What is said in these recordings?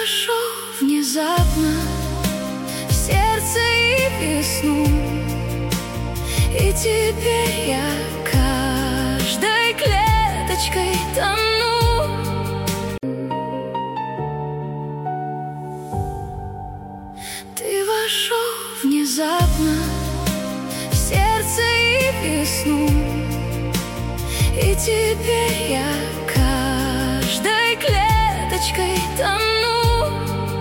вошел внезапно в сердце и весну, и теперь я каждой клеточкой тону. Ты вошел внезапно в сердце и весну, и теперь я каждой клеточкой тону.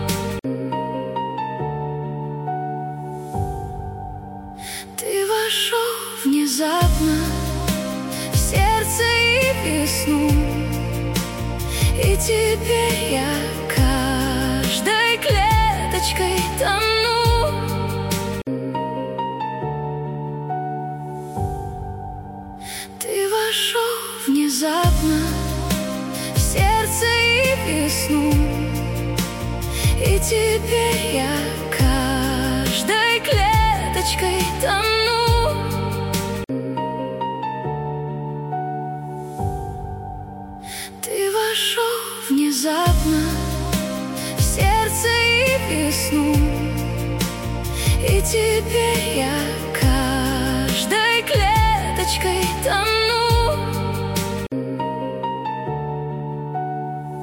Ты вошел внезапно в сердце и весну, и теперь я каждой клеточкой тону. Ты вошел внезапно в сердце и весну, и теперь я каждой клеточкой тону. Ты вошел внезапно в сердце и весну, и теперь я каждой клеточкой